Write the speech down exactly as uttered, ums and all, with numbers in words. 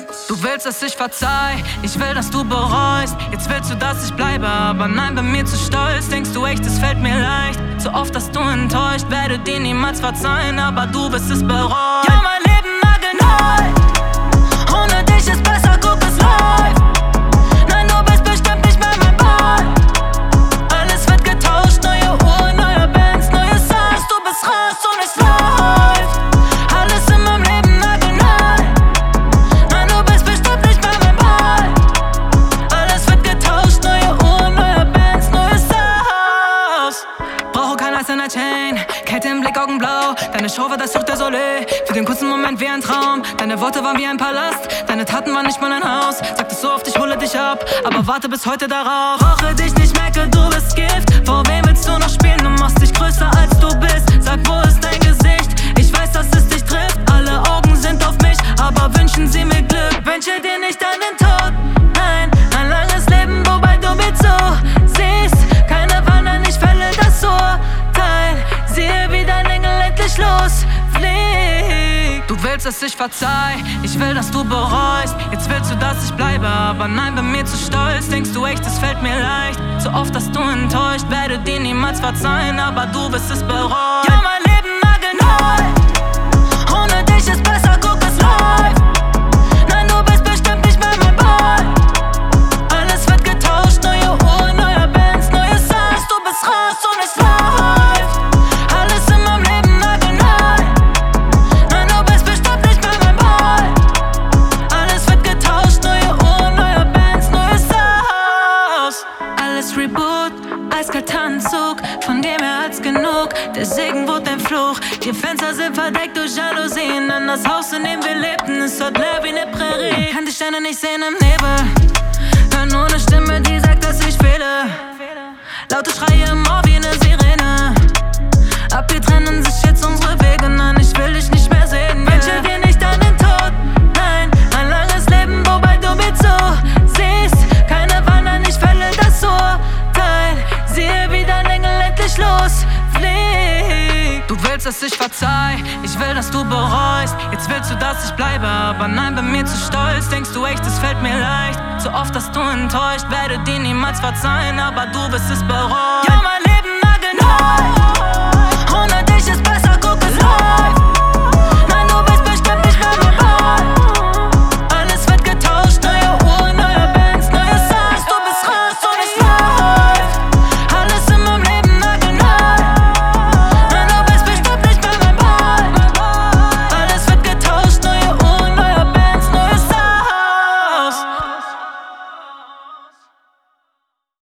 Du willst, dass ich verzeih, ich will, dass du bereust. Jetzt willst du, dass ich bleibe, aber nein, bin mir zu stolz. Denkst du echt, es fällt mir leicht? So oft, dass du enttäuscht, werde dir niemals verzeihen, aber du bist es bereut. Ja, mein Leben nagelneu, ohne dich ist besser, guck, es läuft. Nein, du bist bestimmt nicht mehr mein Boy. Alles wird getauscht, neue Uhr, neue Bands, neue Songs. Du bist raus und es läuft. Alles in meinem Leben nagelneu. Nein, du bist bestimmt nicht mehr mein Boy. Alles wird getauscht, neue Uhr, neue Bands, neue Songs. Brauche kein Eis in der Chain, Kälte im Blick, Augen blau. Deine Show war das Cirque du Soleil, für den kurzen Moment wie ein Traum. Deine Worte waren wie ein Palast, deine Taten waren nicht mal ein Haus. Sagtest so oft, ich hole dich ab, aber warte bis heute darauf. Brauche dich nicht, merke, du bist Gift. Vor wem willst du noch spielen? Du machst dich größer als du bist. Sag, wo ist dein Gesicht? Ich weiß, dass es dich trifft. Alle Augen sind auf mich, aber wünschen sie mir Glück. Wünsche dir nicht deinen Tod, nein, ein langes Leben, wobei du mir zusiehst. Keine Wanne, ich fälle das Urteil. Siehe, wie dein Engel endlich losfliegt. Du willst, dass ich verzeih, ich will, dass du bereust. Jetzt willst du, dass ich bleibe, aber nein, bin mir zu stolz. Denkst du echt, es fällt mir leicht? So oft, dass du enttäuscht, werde dir niemals verzeihen, aber du bist es bereut. Ja, mein Leben nagelneu, ohne dich ist besser, guck, es läuft. Nein, du bist bestimmt nicht mehr mein Boy. Alles wird getauscht, neue Uhr, neue Bands, neue Songs. Du bist raus und es läuft. Alles in meinem Leben nagelneu. Nein, du bist bestimmt nicht mehr mein Boy. Alles wird getauscht, neue Uhr, neue Bands, neue Songs. Alles Reboot, eiskalter Anzug, von dir mehr als genug. Der Segen wurde ein Fluch, die Fenster sind verdeckt durch Jalousien. An das Haus, in dem wir lebten, ist dort leer wie ne Prärie. Kann die Sterne nicht sehen im Nebel, hör nur ne Stimme, die sagt, dass ich fehle. Laute Schreie im Ohr wie ne Sirene. Ab hier trennen sich jetzt unsere Wege, nein, ich will dich nicht mehr sehen. Yeah. Wünsche dir nicht deinen Tod, nein, ein langes Leben, wobei du mir zusiehst. Keine Wanne, ich fälle das Urteil. Siehe, wie dein Engel endlich losfliegt. Du willst, dass ich verzeih, ich will, dass du bereust. Jetzt willst du, dass ich bleibe, aber nein, bin mir zu stolz. Denkst du echt, es fällt mir leicht? So oft, dass du enttäuscht, werde dir niemals verzeihen, aber du bist es bereut. Ja, mein Leben nagelneu.